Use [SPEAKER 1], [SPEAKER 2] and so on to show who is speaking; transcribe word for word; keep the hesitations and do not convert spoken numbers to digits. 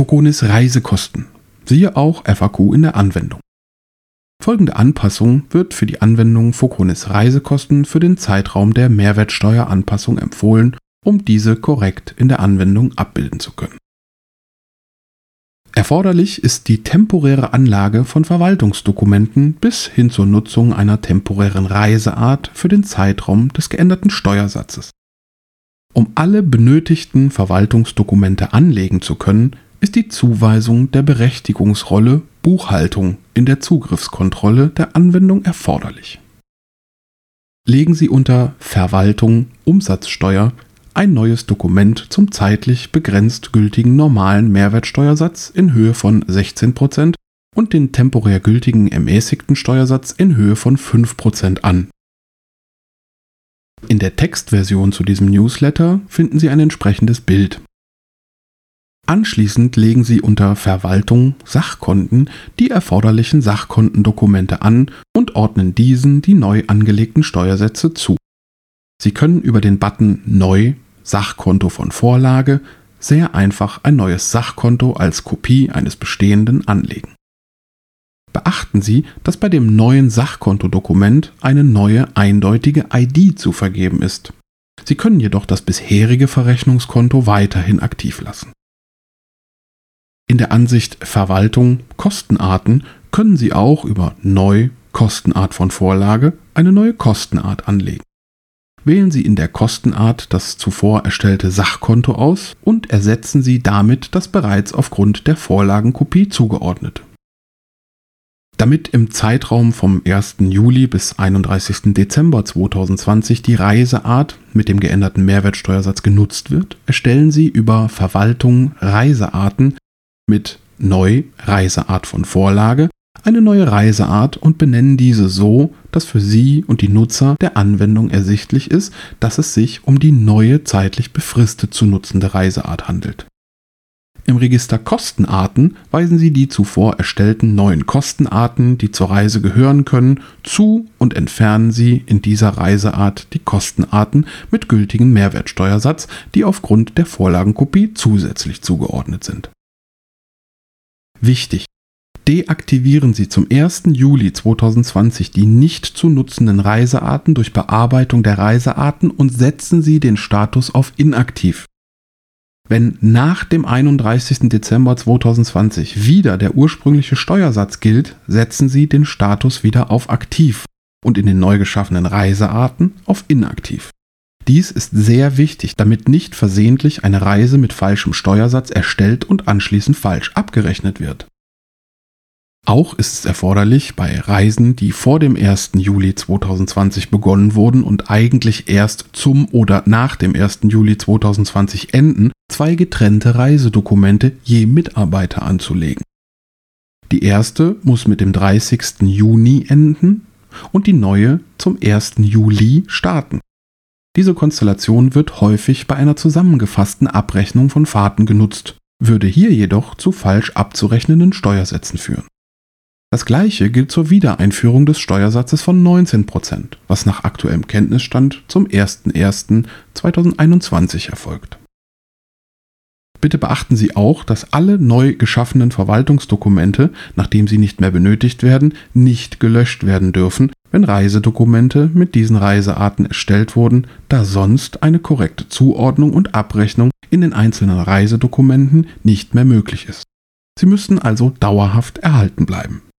[SPEAKER 1] Foconis Reisekosten. Siehe auch F A Q in der Anwendung. Folgende Anpassung wird für die Anwendung Foconis Reisekosten für den Zeitraum der Mehrwertsteueranpassung empfohlen, um diese korrekt in der Anwendung abbilden zu können. Erforderlich ist die temporäre Anlage von Verwaltungsdokumenten bis hin zur Nutzung einer temporären Reiseart für den Zeitraum des geänderten Steuersatzes. Um alle benötigten Verwaltungsdokumente anlegen zu können, ist die Zuweisung der Berechtigungsrolle Buchhaltung in der Zugriffskontrolle der Anwendung erforderlich. Legen Sie unter Verwaltung Umsatzsteuer ein neues Dokument zum zeitlich begrenzt gültigen normalen Mehrwertsteuersatz in Höhe von sechzehn Prozent und den temporär gültigen ermäßigten Steuersatz in Höhe von fünf Prozent an. In der Textversion zu diesem Newsletter finden Sie ein entsprechendes Bild. Anschließend legen Sie unter Verwaltung Sachkonten die erforderlichen Sachkontendokumente an und ordnen diesen die neu angelegten Steuersätze zu. Sie können über den Button Neu Sachkonto von Vorlage sehr einfach ein neues Sachkonto als Kopie eines bestehenden anlegen. Beachten Sie, dass bei dem neuen Sachkontodokument eine neue eindeutige I D zu vergeben ist. Sie können jedoch das bisherige Verrechnungskonto weiterhin aktiv lassen. In der Ansicht Verwaltung Kostenarten können Sie auch über Neu Kostenart von Vorlage eine neue Kostenart anlegen. Wählen Sie in der Kostenart das zuvor erstellte Sachkonto aus und ersetzen Sie damit das bereits aufgrund der Vorlagenkopie zugeordnete. Damit im Zeitraum vom ersten Juli bis einunddreißigsten Dezember zweitausendzwanzig die Reiseart mit dem geänderten Mehrwertsteuersatz genutzt wird, erstellen Sie über Verwaltung Reisearten mit Neu Reiseart von Vorlage eine neue Reiseart und benennen diese so, dass für Sie und die Nutzer der Anwendung ersichtlich ist, dass es sich um die neue zeitlich befristet zu nutzende Reiseart handelt. Im Register Kostenarten weisen Sie die zuvor erstellten neuen Kostenarten, die zur Reise gehören können, zu und entfernen Sie in dieser Reiseart die Kostenarten mit gültigem Mehrwertsteuersatz, die aufgrund der Vorlagenkopie zusätzlich zugeordnet sind. Wichtig: Deaktivieren Sie zum ersten Juli zweitausendzwanzig die nicht zu nutzenden Reisearten durch Bearbeitung der Reisearten und setzen Sie den Status auf inaktiv. Wenn nach dem einunddreißigsten Dezember zweitausendzwanzig wieder der ursprüngliche Steuersatz gilt, setzen Sie den Status wieder auf aktiv und in den neu geschaffenen Reisearten auf inaktiv. Dies ist sehr wichtig, damit nicht versehentlich eine Reise mit falschem Steuersatz erstellt und anschließend falsch abgerechnet wird. Auch ist es erforderlich, bei Reisen, die vor dem ersten Juli zweitausendzwanzig begonnen wurden und eigentlich erst zum oder nach dem ersten Juli zweitausendzwanzig enden, zwei getrennte Reisedokumente je Mitarbeiter anzulegen. Die erste muss mit dem dreißigsten Juni enden und die neue zum ersten Juli starten. Diese Konstellation wird häufig bei einer zusammengefassten Abrechnung von Fahrten genutzt, würde hier jedoch zu falsch abzurechnenden Steuersätzen führen. Das gleiche gilt zur Wiedereinführung des Steuersatzes von neunzehn Prozent, was nach aktuellem Kenntnisstand zum ersten ersten zweitausendeinundzwanzig erfolgt. Bitte beachten Sie auch, dass alle neu geschaffenen Verwaltungsdokumente, nachdem sie nicht mehr benötigt werden, nicht gelöscht werden dürfen, wenn Reisedokumente mit diesen Reisearten erstellt wurden, da sonst eine korrekte Zuordnung und Abrechnung in den einzelnen Reisedokumenten nicht mehr möglich ist. Sie müssen also dauerhaft erhalten bleiben.